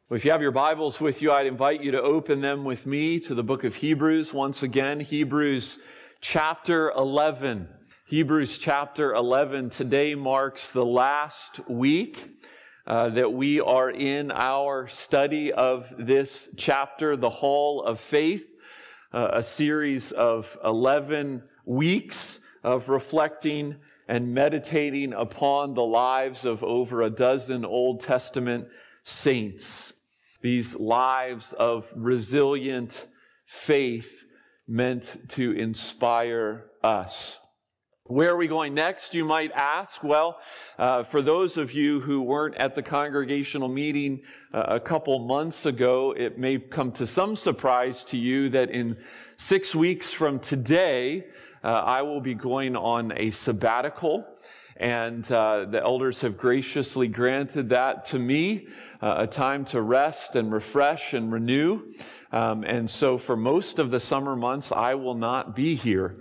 Well, if you have your Bibles with you, I'd invite you to open them with me to the book of Hebrews. Once again, Hebrews chapter 11. Hebrews chapter 11 today marks the last week that we are in our study of this chapter, the Hall of Faith, a series of 11 weeks of reflecting and meditating upon the lives of over a dozen Old Testament saints. These lives of resilient faith meant to inspire us. Where are we going next, you might ask? Well, for those of you who weren't at the congregational meeting a couple months ago, it may come to some surprise to you that in 6 weeks from today, I will be going on a sabbatical. And the elders have graciously granted that to me, a time to rest and refresh and renew. And so for most of the summer months, I will not be here.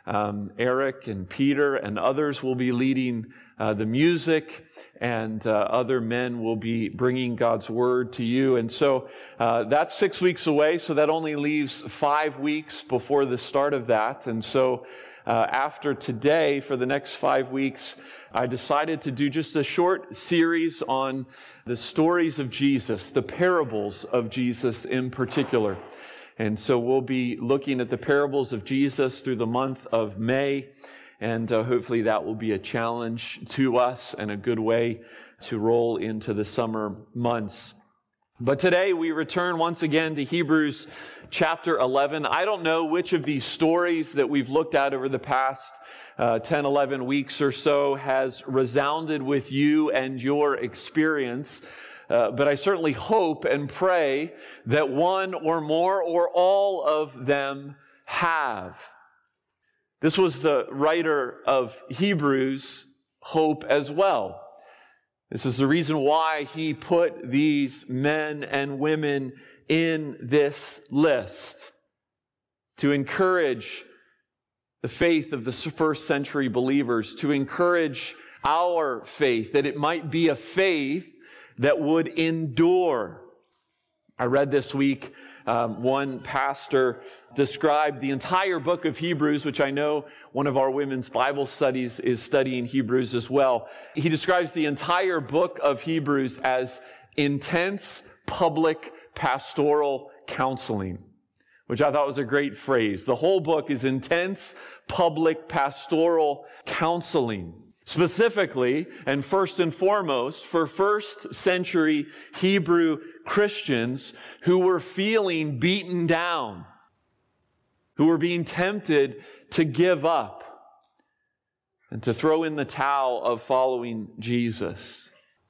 Eric and Peter and others will be leading the music, and other men will be bringing God's word to you. And so that's 6 weeks away, so that only leaves 5 weeks before the start of that. And so after today, for the next 5 weeks, I decided to do just a short series on the stories of Jesus, the parables of Jesus in particular. And so we'll be looking at the parables of Jesus through the month of May, and hopefully that will be a challenge to us and a good way to roll into the summer months. But today we return once again to Hebrews chapter 11. I don't know which of these stories that we've looked at over the past 10, 11 weeks or so has resounded with you and your experience. But I certainly hope and pray that one or more or all of them have. This was the writer of Hebrews' hope as well. This is the reason why he put these men and women in this list, to encourage the faith of the first century believers, to encourage our faith, that it might be a faith that would endure. I read this week, one pastor described the entire book of Hebrews, which I know one of our women's Bible studies is studying Hebrews as well. He describes the entire book of Hebrews as intense public pastoral counseling, which I thought was a great phrase. The whole book is intense public pastoral counseling. Specifically, and first and foremost, for first century Hebrew Christians who were feeling beaten down, who were being tempted to give up and to throw in the towel of following Jesus.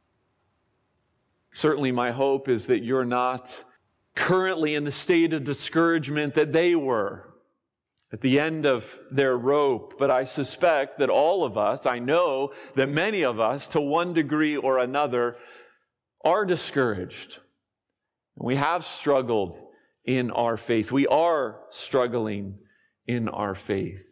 Certainly my hope is that you're not currently in the state of discouragement that they were at the end of their rope, but I suspect that all of us, I know that many of us, to one degree or another, are discouraged. We have struggled in our faith. We are struggling in our faith.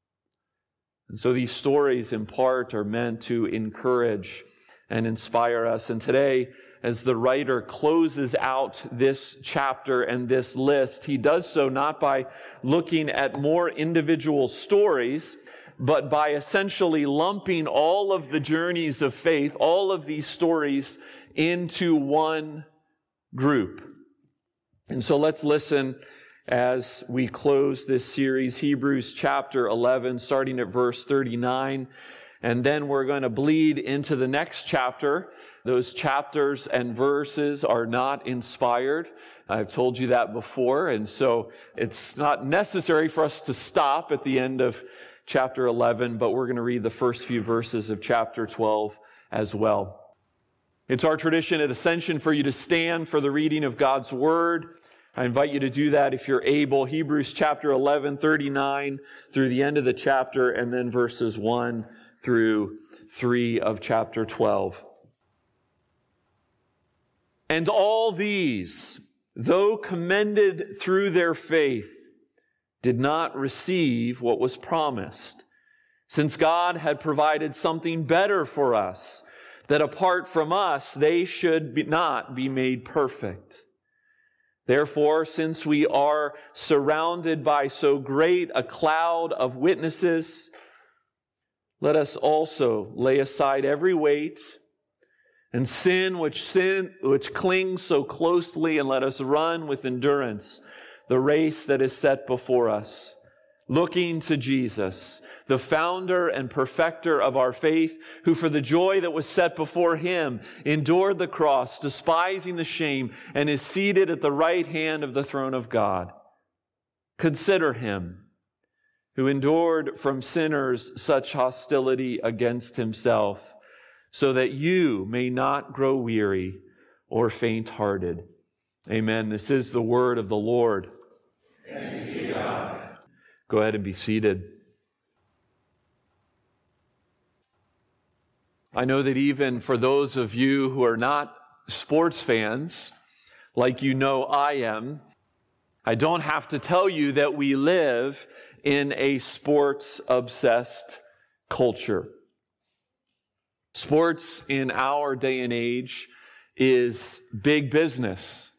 And so these stories in part are meant to encourage and inspire us. And today, as the writer closes out this chapter and this list, he does so not by looking at more individual stories, but by essentially lumping all of the journeys of faith, all of these stories, into one group. And so let's listen as we close this series, Hebrews chapter 11, starting at verse 39. And then we're going to bleed into the next chapter. Those chapters and verses are not inspired. I've told you that before. And so it's not necessary for us to stop at the end of chapter 11, but we're going to read the first few verses of chapter 12 as well. It's our tradition at Ascension for you to stand for the reading of God's Word. I invite you to do that if you're able. Hebrews chapter 11, 39 through the end of the chapter, and then verses 1 through 3 of chapter 12. And all these, though commended through their faith, did not receive what was promised, since God had provided something better for us, that apart from us, they should not be made perfect. Therefore, since we are surrounded by so great a cloud of witnesses, let us also lay aside every weight and sin which clings so closely, and let us run with endurance the race that is set before us, looking to Jesus, the founder and perfecter of our faith, who for the joy that was set before him endured the cross, despising the shame, and is seated at the right hand of the throne of God. Consider him who endured from sinners such hostility against himself, so that you may not grow weary or faint-hearted. Amen. This is the word of the Lord. Thanks be to God. Go ahead and be seated. I know that even for those of you who are not sports fans, like you know I am, I don't have to tell you that we live in a sports-obsessed culture. Sports in our day and age is big business.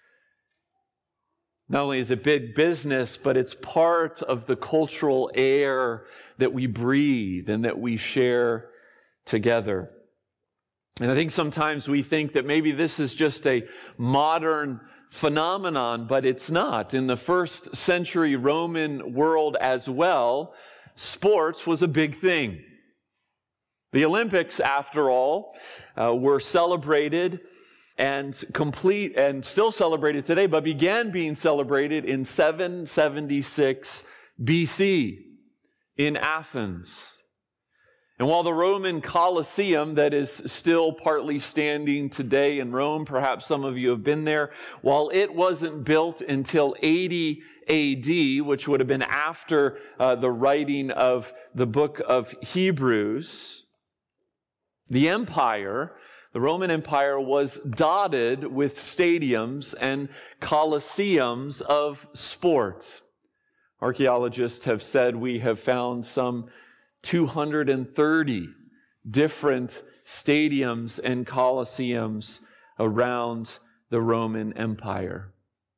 Not only is it big business, but it's part of the cultural air that we breathe and that we share together. And I think sometimes we think that maybe this is just a modern phenomenon, but it's not. In the first century Roman world as well, sports was a big thing. The Olympics, after all, were celebrated and complete and still celebrated today, but began being celebrated in 776 BC in Athens. And while the Roman Colosseum, that is still partly standing today in Rome, perhaps some of you have been there, while it wasn't built until 80 AD, which would have been after the writing of the book of Hebrews, the Roman Empire was dotted with stadiums and colosseums of sport. Archaeologists have said we have found some 230 different stadiums and colosseums around the Roman Empire.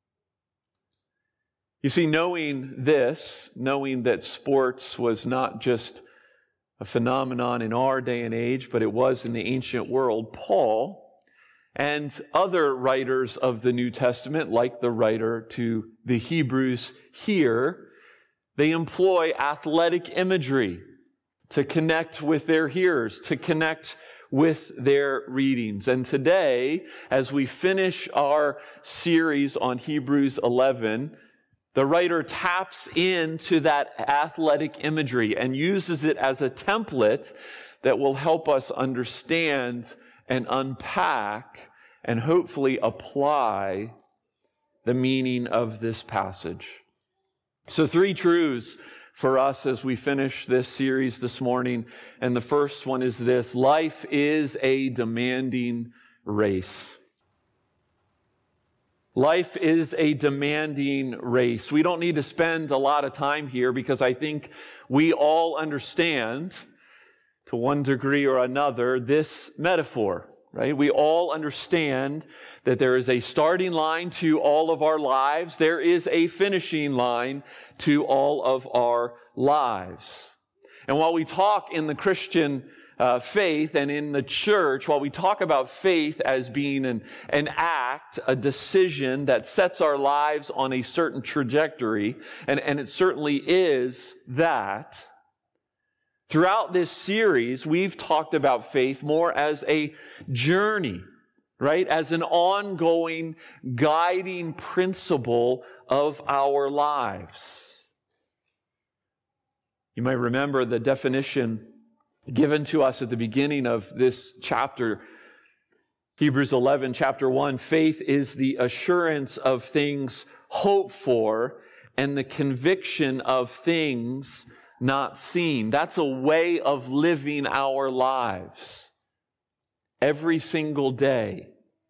You see, knowing that sports was not just a phenomenon in our day and age, but it was in the ancient world, Paul and other writers of the New Testament, like the writer to the Hebrews here, they employ athletic imagery to connect with their hearers, to connect with their readings. And today, as we finish our series on Hebrews 11, the writer taps into that athletic imagery and uses it as a template that will help us understand and unpack and hopefully apply the meaning of this passage. So 3 truths for us as we finish this series this morning. And the first one is this: life is a demanding race. Life is a demanding race. We don't need to spend a lot of time here because I think we all understand, to one degree or another, this metaphor, right? We all understand that there is a starting line to all of our lives. There is a finishing line to all of our lives. And while we talk in the Christian faith and in the church, while we talk about faith as being an act, a decision that sets our lives on a certain trajectory, and it certainly is that, throughout this series, we've talked about faith more as a journey, right? As an ongoing guiding principle of our lives. You might remember the definition given to us at the beginning of this chapter, Hebrews 11, chapter 1. Faith is the assurance of things hoped for and the conviction of things not seen. That's a way of living our lives every single day.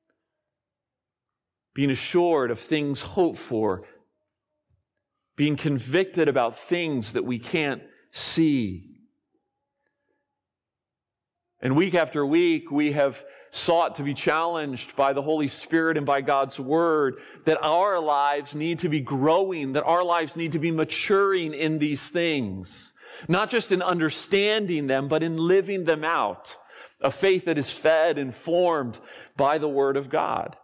Being assured of things hoped for, being convicted about things that we can't see. And week after week, we have sought to be challenged by the Holy Spirit and by God's Word that our lives need to be growing, that our lives need to be maturing in these things. Not just in understanding them, but in living them out. A faith that is fed and formed by the Word of God.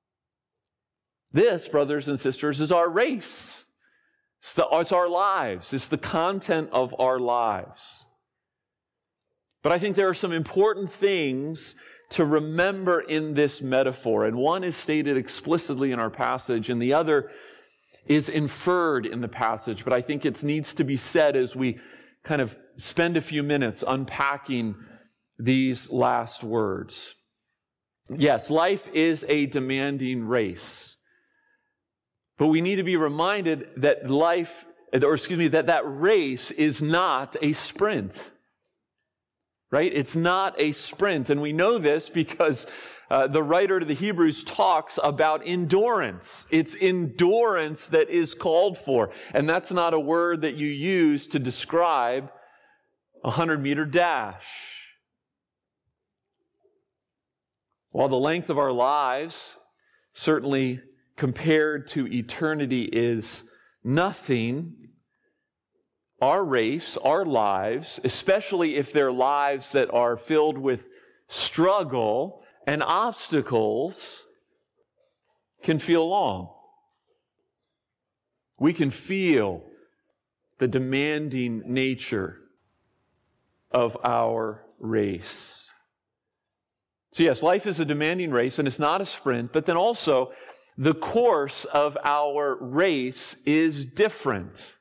This, brothers and sisters, is our race. It's our lives. It's the content of our lives. But I think there are some important things to remember in this metaphor. And one is stated explicitly in our passage, and the other is inferred in the passage. But I think it needs to be said as we kind of spend a few minutes unpacking these last words. Yes, life is a demanding race. But we need to be reminded that that race is not a sprint. Right? It's not a sprint. And we know this because the writer to the Hebrews talks about endurance. It's endurance that is called for. And that's not a word that you use to describe a 100-meter dash. While the length of our lives, certainly compared to eternity, is nothing, our race, our lives, especially if they're lives that are filled with struggle and obstacles, can feel long. We can feel the demanding nature of our race. So yes, life is a demanding race, and it's not a sprint, but then also the course of our race is different.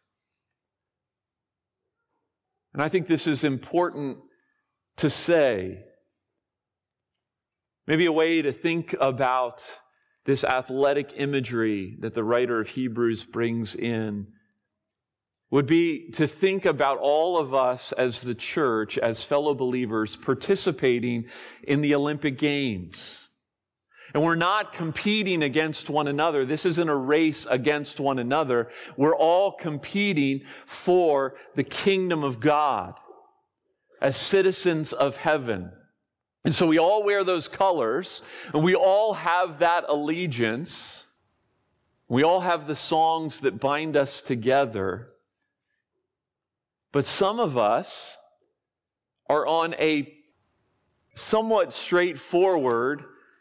And I think this is important to say. Maybe a way to think about this athletic imagery that the writer of Hebrews brings in would be to think about all of us as the church, as fellow believers, participating in the Olympic Games. And we're not competing against one another. This isn't a race against one another. We're all competing for the kingdom of God as citizens of heaven. And so we all wear those colors, and we all have that allegiance. We all have the songs that bind us together. But some of us are on a somewhat straightforward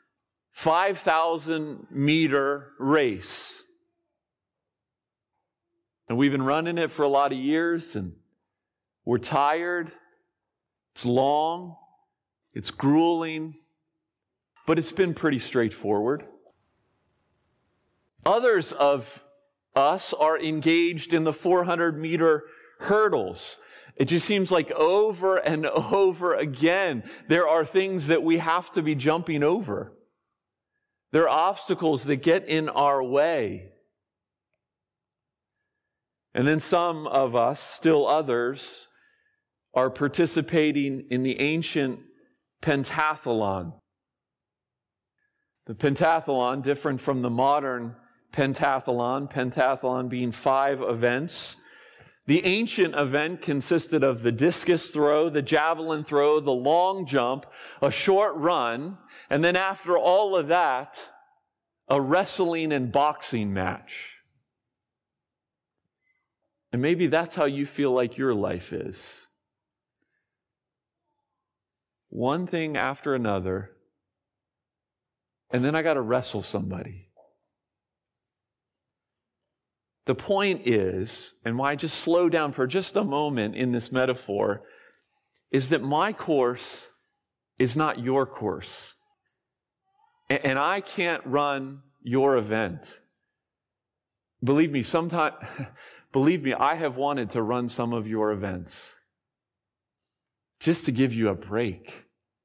5,000-meter race. And we've been running it for a lot of years, and we're tired. It's long. It's grueling. But it's been pretty straightforward. Others of us are engaged in the 400-meter hurdles. It just seems like over and over again, there are things that we have to be jumping over. There are obstacles that get in our way. And then some of us, still others, are participating in the ancient pentathlon. The pentathlon, different from the modern pentathlon being 5 events. The ancient event consisted of the discus throw, the javelin throw, the long jump, a short run, and then after all of that, a wrestling and boxing match. And maybe that's how you feel like your life is. One thing after another, and then I got to wrestle somebody. The point is, and why I just slow down for just a moment in this metaphor, is that my course is not your course. And I can't run your event. Believe me, I have wanted to run some of your events just to give you a break.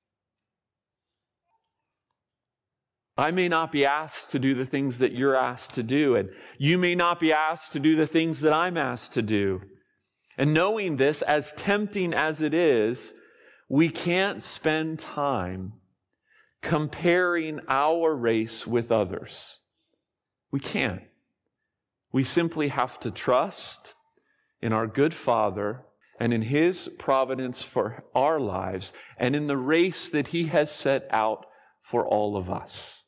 I may not be asked to do the things that you're asked to do, and you may not be asked to do the things that I'm asked to do. And knowing this, as tempting as it is, we can't spend time comparing our race with others. We can't. We simply have to trust in our good Father and in His providence for our lives, and in the race that He has set out for all of us.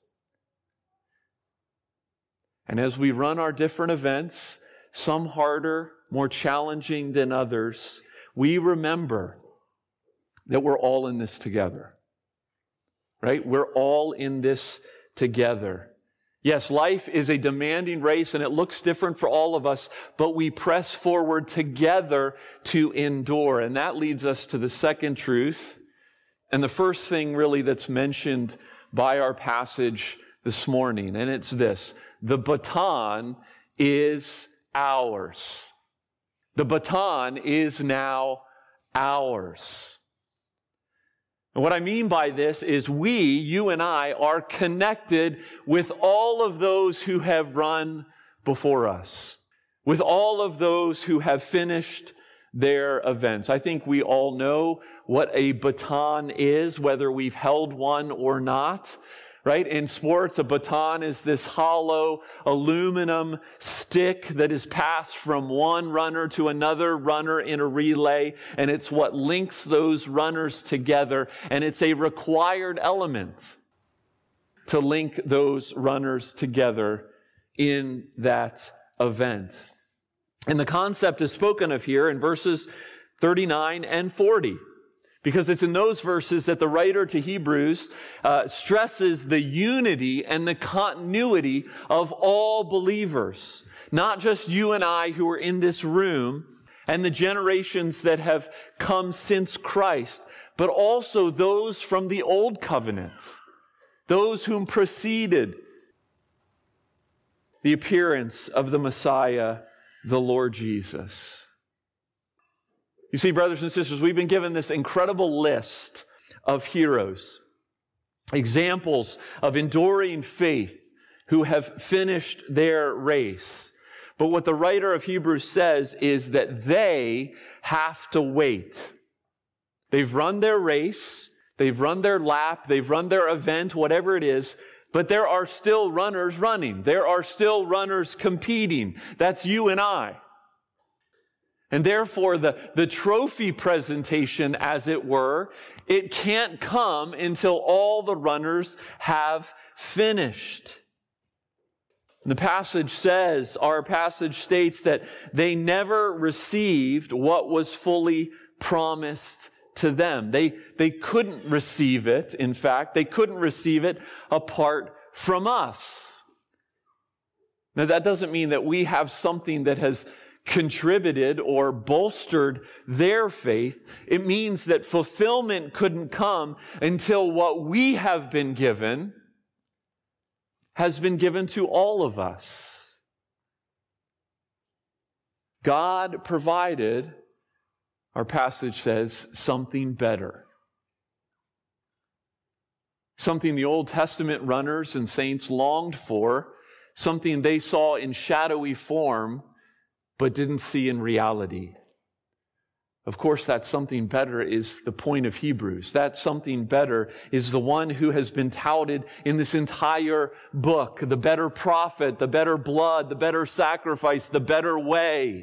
And as we run our different events, some harder, more challenging than others, we remember that we're all in this together. Right? We're all in this together. Yes, life is a demanding race and it looks different for all of us, but we press forward together to endure. And that leads us to the second truth. And the first thing really that's mentioned by our passage this morning, and it's this: the baton is ours. The baton is now ours. And what I mean by this is you and I, are connected with all of those who have run before us, with all of those who have finished their events. I think we all know what a baton is, whether we've held one or not. Right? In sports, a baton is this hollow aluminum stick that is passed from one runner to another runner in a relay, and it's what links those runners together, and it's a required element to link those runners together in that event. And the concept is spoken of here in verses 39 and 40. Because it's in those verses that the writer to Hebrews stresses the unity and the continuity of all believers. Not just you and I who are in this room and the generations that have come since Christ, but also those from the old covenant, those whom preceded the appearance of the Messiah, the Lord Jesus. You see, brothers and sisters, we've been given this incredible list of heroes, examples of enduring faith who have finished their race. But what the writer of Hebrews says is that they have to wait. They've run their race, they've run their lap, they've run their event, whatever it is, but there are still runners running. There are still runners competing. That's you and I. And therefore, the trophy presentation, as it were, it can't come until all the runners have finished. The passage says, our passage states that they never received what was fully promised to them. They couldn't receive it. In fact, they couldn't receive it apart from us. Now, that doesn't mean that we have something that has contributed or bolstered their faith. It means that fulfillment couldn't come until what we have been given has been given to all of us. God provided, our passage says, something better. Something the Old Testament runners and saints longed for, something they saw in shadowy form but didn't see in reality. Of course, that something better is the point of Hebrews. That something better is the one who has been touted in this entire book, the better prophet, the better blood, the better sacrifice, the better way.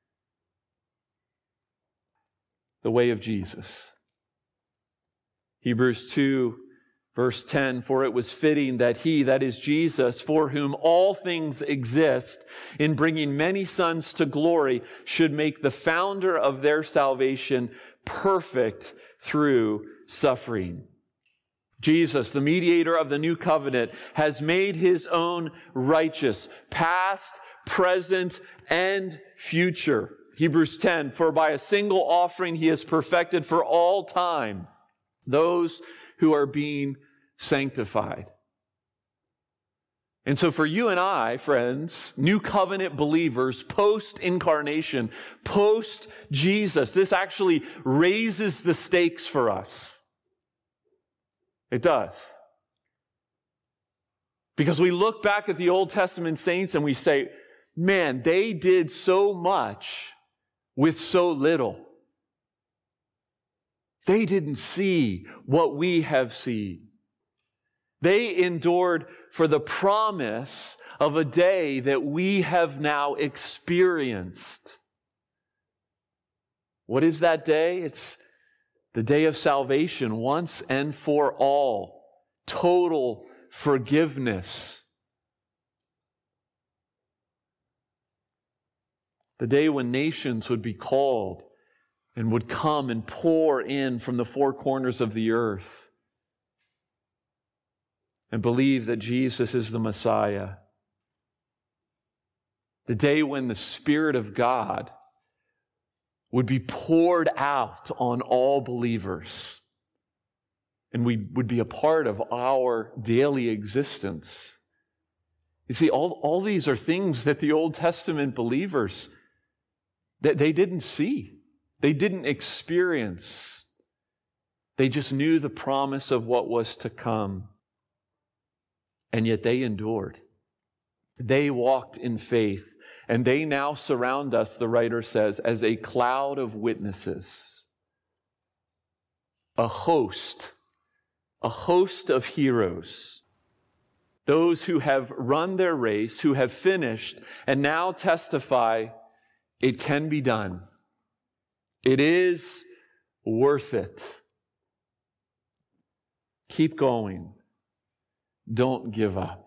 The way of Jesus. Hebrews 2, verse 10, for it was fitting that he, that is Jesus, for whom all things exist, in bringing many sons to glory, should make the founder of their salvation perfect through suffering. Jesus, the mediator of the new covenant, has made his own righteous, past, present, and future. Hebrews 10, for by a single offering he has perfected for all time those who are being sanctified. And so for you and I, friends, new covenant believers, post-incarnation, post-Jesus, this actually raises the stakes for us. It does. Because we look back at the Old Testament saints and we say, man, they did so much with so little. They didn't see what we have seen. They endured for the promise of a day that we have now experienced. What is that day? It's the day of salvation, once and for all. Total forgiveness. The day when nations would be called and would come and pour in from the four corners of the earth and believe that Jesus is the Messiah. The day when the Spirit of God would be poured out on all believers, and we would be a part of our daily existence. You see, all these are things that the Old Testament believers, that they didn't see. They didn't experience. They just knew the promise of what was to come. And yet they endured. They walked in faith. And they now surround us, the writer says, as a cloud of witnesses. A host of heroes. Those who have run their race, who have finished, and now testify, it can be done. It is worth it. Keep going. Don't give up.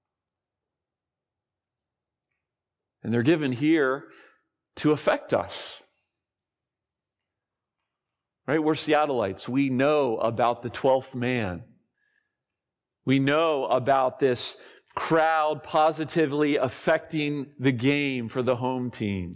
And they're given here to affect us. Right? We're Seattleites. We know about the 12th man. We know about this crowd positively affecting the game for the home team.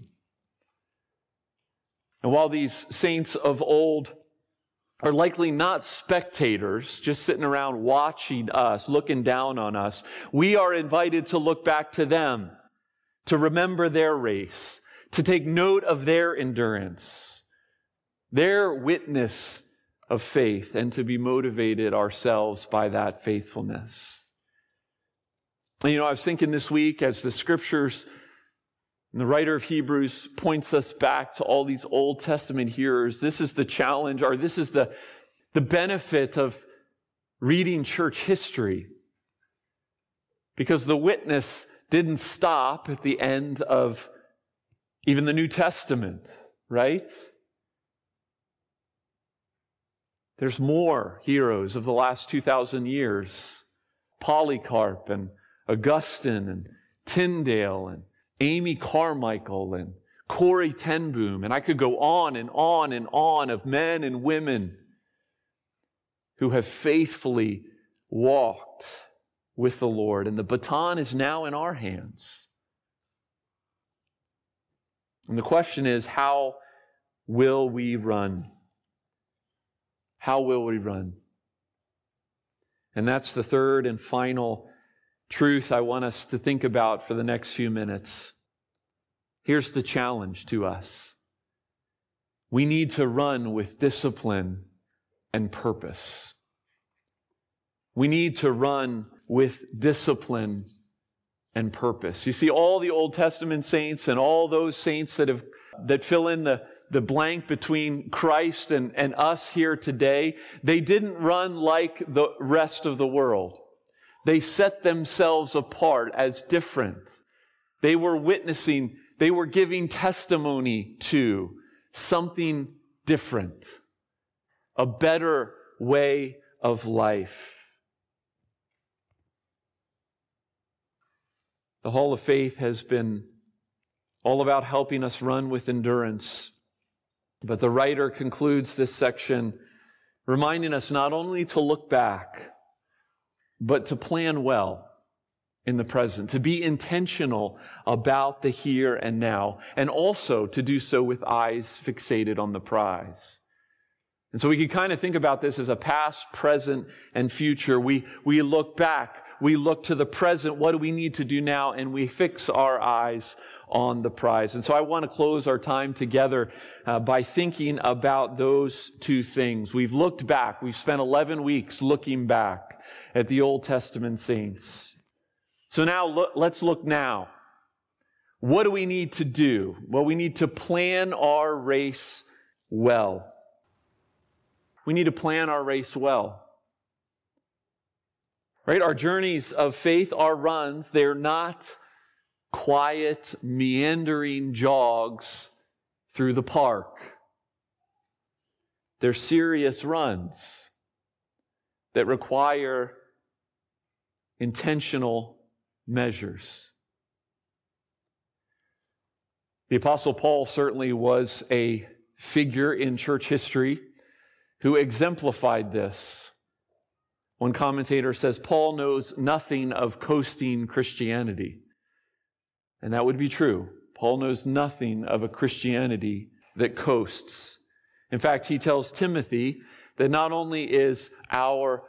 And while these saints of old are likely not spectators, just sitting around watching us, looking down on us, we are invited to look back to them, to remember their race, to take note of their endurance, their witness of faith, and to be motivated ourselves by that faithfulness. And I was thinking this week as the scriptures and the writer of Hebrews points us back to all these Old Testament hearers. This is the challenge, or this is the benefit of reading church history. Because the witness didn't stop at the end of even the New Testament, right? There's more heroes of the last 2,000 years. Polycarp and Augustine and Tyndale and Amy Carmichael and Corrie ten Boom. And I could go on and on and on of men and women who have faithfully walked with the Lord. And the baton is now in our hands. And the question is, how will we run? How will we run? And that's the third and final truth I want us to think about for the next few minutes. Here's the challenge to us. We need to run with discipline and purpose. We need to run with discipline and purpose. You see, all the Old Testament saints and all those saints that fill in the blank between Christ and us here today, they didn't run like the rest of the world. They set themselves apart as different. They were witnessing, they were giving testimony to something different, a better way of life. The Hall of Faith has been all about helping us run with endurance. But the writer concludes this section reminding us not only to look back, but to plan well in the present, to be intentional about the here and now, and also to do so with eyes fixated on the prize. And so we can kind of think about this as a past, present, and future. We look back, we look to the present, what do we need to do now, and we fix our eyes on the prize. And so I want to close our time together by thinking about those two things. We've looked back. We've spent 11 weeks looking back at the Old Testament saints. So now let's look now. What do we need to do? Well, we need to plan our race well. We need to plan our race well. Right? Our journeys of faith, our runs, they're not quiet, meandering jogs through the park. They're serious runs that require intentional measures. The Apostle Paul certainly was a figure in church history who exemplified this. One commentator says, Paul knows nothing of coasting Christianity. And that would be true. Paul knows nothing of a Christianity that coasts. In fact, he tells Timothy that not only are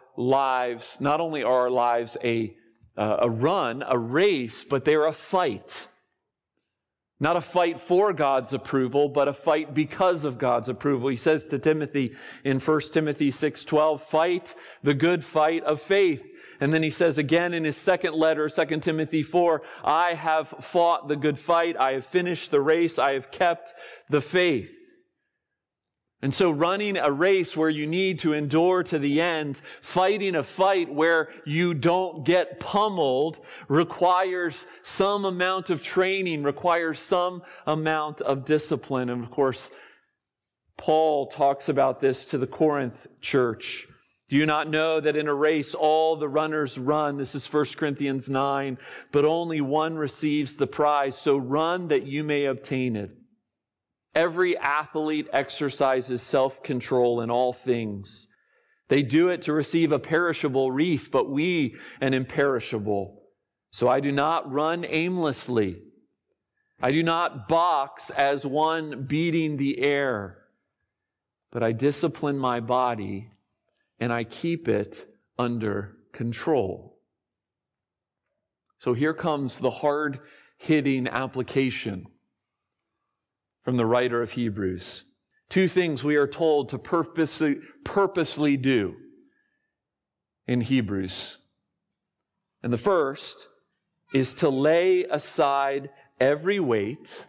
our lives a run, a race, but they're a fight. Not a fight for God's approval, but a fight because of God's approval. He says to Timothy in 1 Timothy 6:12, fight the good fight of faith. And then he says again in his second letter, 2 Timothy 4, I have fought the good fight, I have finished the race, I have kept the faith. And so running a race where you need to endure to the end, fighting a fight where you don't get pummeled, requires some amount of training, requires some amount of discipline. And of course, Paul talks about this to the Corinth church. Do you not know that in a race all the runners run? This is 1 Corinthians 9, but only one receives the prize. So run that you may obtain it. Every athlete exercises self-control in all things. They do it to receive a perishable wreath, but we an imperishable. So I do not run aimlessly. I do not box as one beating the air, but I discipline my body and I keep it under control. So here comes the hard-hitting application from the writer of Hebrews. Two things we are told to purposely do in Hebrews. And the first is to lay aside every weight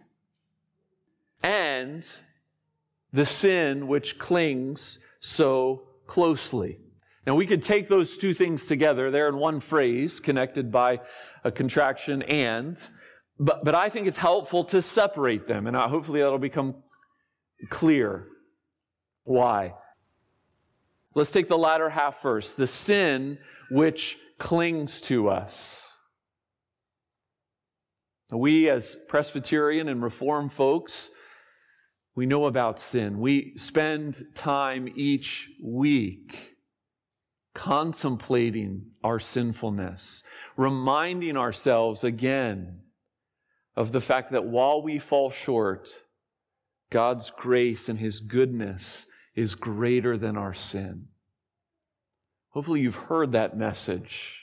and the sin which clings so closely. Now we could take those two things together. They're in one phrase connected by a contraction and. But I think it's helpful to separate them, and hopefully that'll become clear. Why? Let's take the latter half first. The sin which clings to us. We as Presbyterian and Reformed folks, we know about sin. We spend time each week contemplating our sinfulness, reminding ourselves again of the fact that while we fall short, God's grace and His goodness is greater than our sin. Hopefully you've heard that message.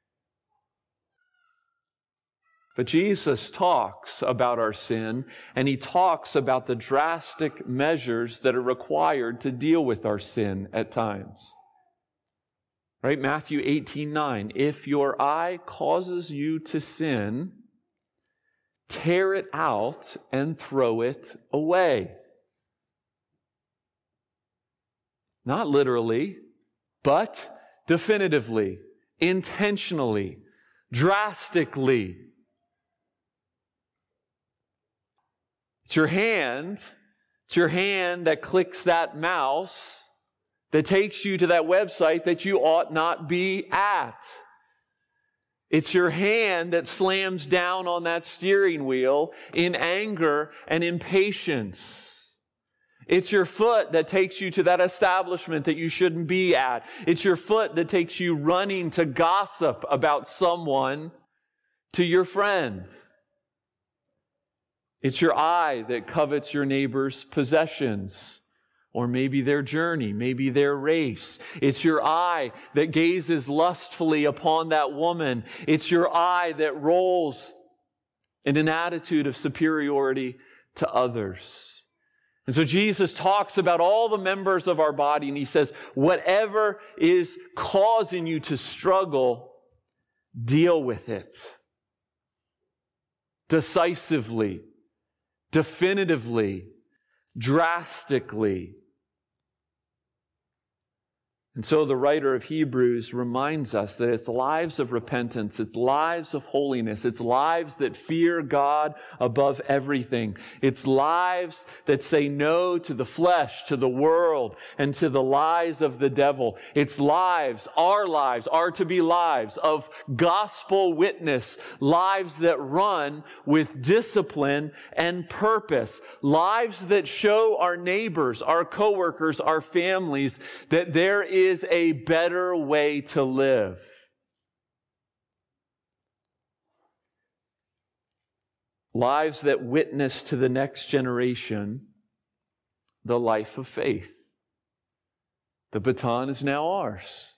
But Jesus talks about our sin, and He talks about the drastic measures that are required to deal with our sin at times. Right? Matthew 18:9, if your eye causes you to sin, tear it out and throw it away. Not literally, but definitively, intentionally, drastically. It's your hand that clicks that mouse that takes you to that website that you ought not be at. It's your hand that slams down on that steering wheel in anger and impatience. It's your foot that takes you to that establishment that you shouldn't be at. It's your foot that takes you running to gossip about someone to your friend. It's your eye that covets your neighbor's possessions. Or maybe their journey, maybe their race. It's your eye that gazes lustfully upon that woman. It's your eye that rolls in an attitude of superiority to others. And so Jesus talks about all the members of our body, and He says, whatever is causing you to struggle, deal with it. Decisively, definitively, drastically. And so the writer of Hebrews reminds us that it's lives of repentance, it's lives of holiness, it's lives that fear God above everything. It's lives that say no to the flesh, to the world, and to the lies of the devil. It's lives, our lives, are to be lives of gospel witness, lives that run with discipline and purpose, lives that show our neighbors, our coworkers, our families that there is a better way to live. Lives that witness to the next generation the life of faith. The baton is now ours.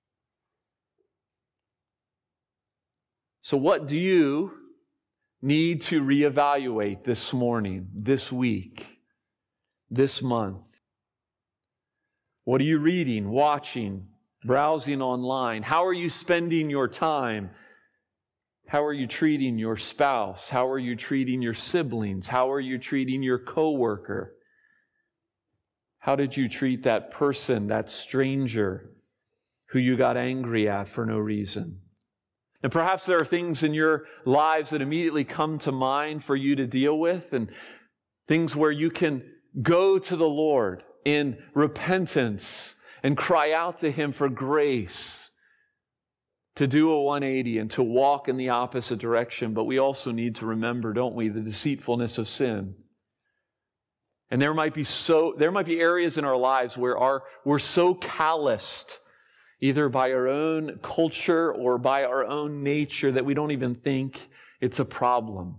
So what do you need to reevaluate this morning, this week, this month? What are you reading, watching, browsing online? How are you spending your time? How are you treating your spouse? How are you treating your siblings? How are you treating your coworker? How did you treat that person, that stranger who you got angry at for no reason? And perhaps there are things in your lives that immediately come to mind for you to deal with, and things where you can go to the Lord in repentance and cry out to Him for grace to do a 180 and to walk in the opposite direction. But we also need to remember, don't we, the deceitfulness of sin. And there might be areas in our lives where we're so calloused, either by our own culture or by our own nature, that we don't even think it's a problem.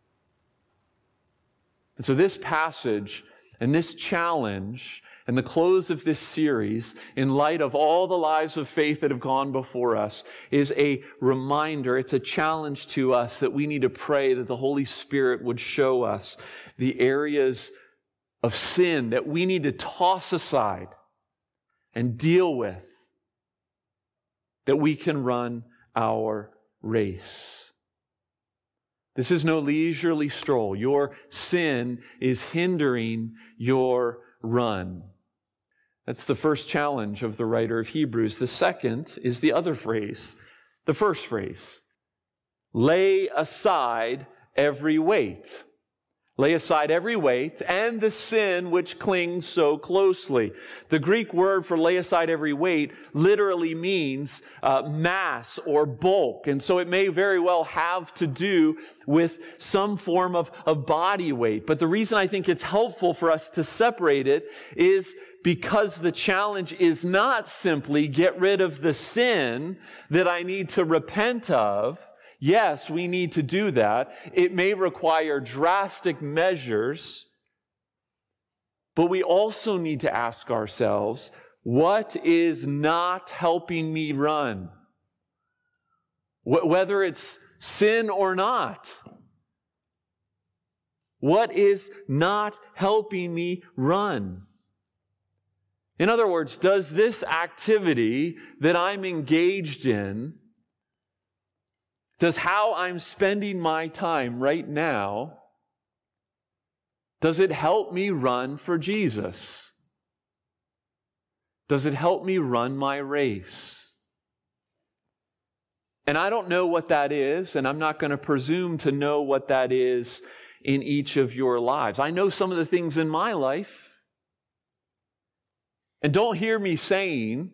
And so this passage and this challenge and the close of this series, in light of all the lives of faith that have gone before us, is a reminder, it's a challenge to us that we need to pray that the Holy Spirit would show us the areas of sin that we need to toss aside and deal with, that we can run our race. This is no leisurely stroll. Your sin is hindering your run. That's the first challenge of the writer of Hebrews. The second is the other phrase, the first phrase. Lay aside every weight. Lay aside every weight and the sin which clings so closely. The Greek word for lay aside every weight literally means mass or bulk. And so it may very well have to do with some form of body weight. But the reason I think it's helpful for us to separate it is because the challenge is not simply get rid of the sin that I need to repent of. Yes, we need to do that. It may require drastic measures, but we also need to ask ourselves, what is not helping me run? Whether it's sin or not. What is not helping me run? In other words, does this activity that I'm engaged in, does how I'm spending my time right now, does it help me run for Jesus? Does it help me run my race? And I don't know what that is, and I'm not going to presume to know what that is in each of your lives. I know some of the things in my life. And don't hear me saying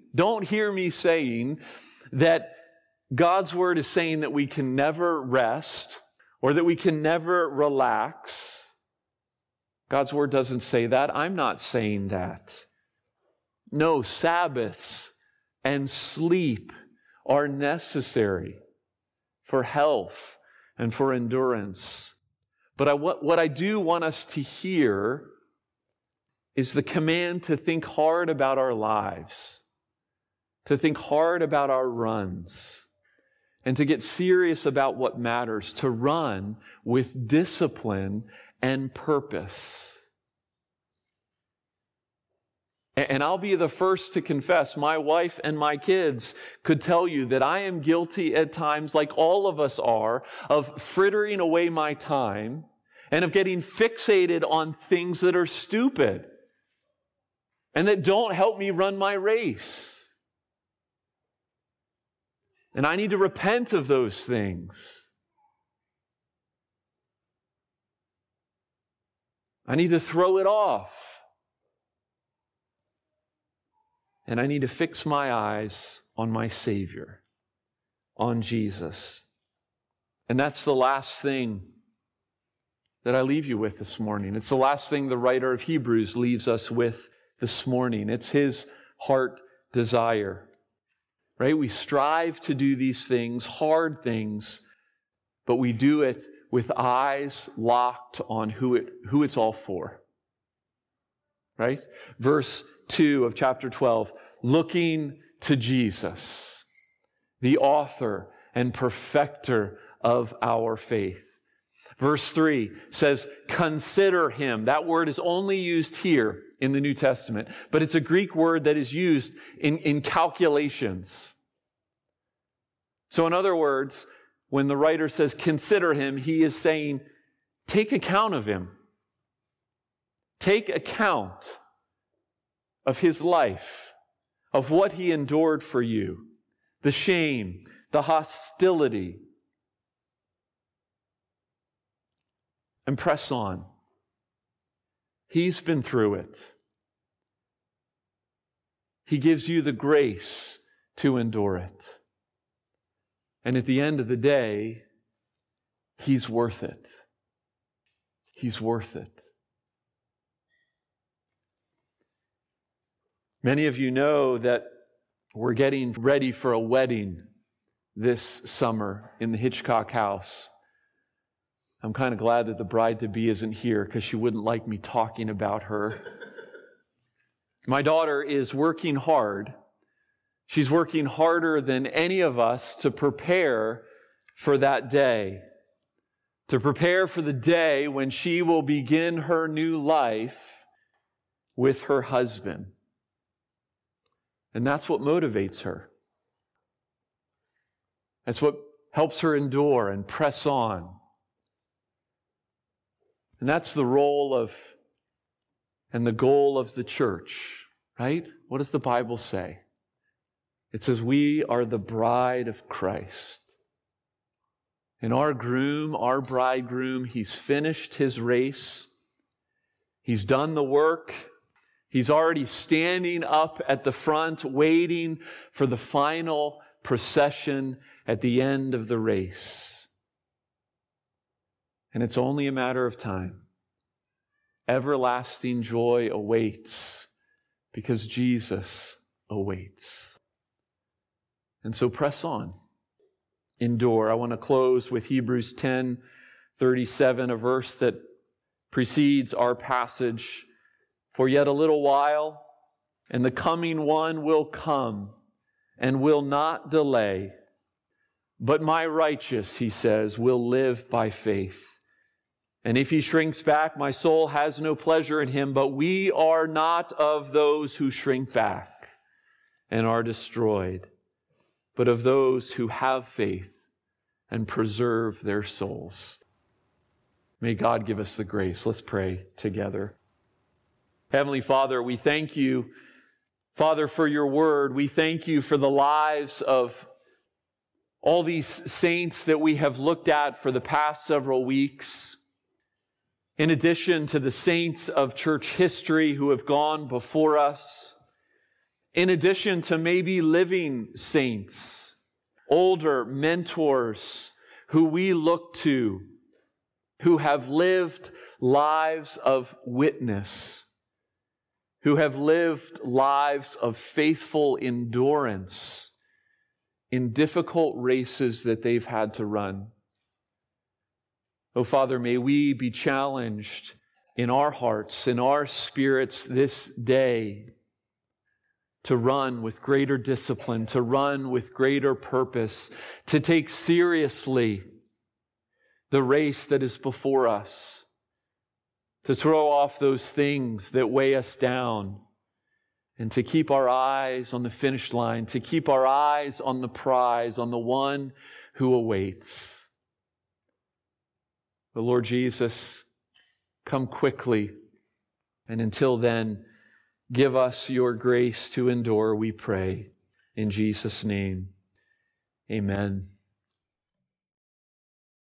that God's word is saying that we can never rest or that we can never relax. God's word doesn't say that. I'm not saying that. No, Sabbaths and sleep are necessary for health and for endurance. But what I do want us to hear is the command to think hard about our lives, to think hard about our runs, and to get serious about what matters, to run with discipline and purpose. And I'll be the first to confess, my wife and my kids could tell you that I am guilty at times, like all of us are, of frittering away my time and of getting fixated on things that are stupid and that don't help me run my race. And I need to repent of those things. I need to throw it off. And I need to fix my eyes on my Savior, on Jesus. And that's the last thing that I leave you with this morning. It's the last thing the writer of Hebrews leaves us with this morning. It's his heart desire, right? We strive to do these things, hard things, but we do it with eyes locked on who it's all for, right? Verse 2 of chapter 12, looking to Jesus, the author and perfecter of our faith. Verse 3 says, consider him. That word is only used here in the New Testament, but it's a Greek word that is used in calculations. So in other words, when the writer says consider him, he is saying, take account of him. Take account of his life, of what he endured for you, the shame, the hostility, and press on. He's been through it. He gives you the grace to endure it. And at the end of the day, he's worth it. He's worth it. Many of you know that we're getting ready for a wedding this summer in the Hitchcock house. I'm kind of glad that the bride-to-be isn't here because she wouldn't like me talking about her. My daughter is working hard. She's working harder than any of us to prepare for that day, to prepare for the day when she will begin her new life with her husband. And that's what motivates her. That's what helps her endure and press on. And that's the role of and the goal of the church, right? What does the Bible say? It says we are the bride of Christ. And our groom, our bridegroom, he's finished his race. He's done the work. He's already standing up at the front, waiting for the final procession at the end of the race. And it's only a matter of time. Everlasting joy awaits because Jesus awaits. And so press on. Endure. I want to close with Hebrews 10:37, a verse that precedes our passage. For yet a little while, and the coming one will come and will not delay. But my righteous, he says, will live by faith. And if he shrinks back, my soul has no pleasure in him. But we are not of those who shrink back and are destroyed, but of those who have faith and preserve their souls. May God give us the grace. Let's pray together. Heavenly Father, we thank you, Father, for your word. We thank you for the lives of all these saints that we have looked at for the past several weeks. In addition to the saints of church history who have gone before us, in addition to maybe living saints, older mentors who we look to, who have lived lives of witness, who have lived lives of faithful endurance in difficult races that they've had to run. Oh, Father, may we be challenged in our hearts, in our spirits this day to run with greater discipline, to run with greater purpose, to take seriously the race that is before us, to throw off those things that weigh us down, and to keep our eyes on the finish line, to keep our eyes on the prize, on the one who awaits. But Lord Jesus, come quickly, and until then, give us your grace to endure, we pray, in Jesus' name. Amen.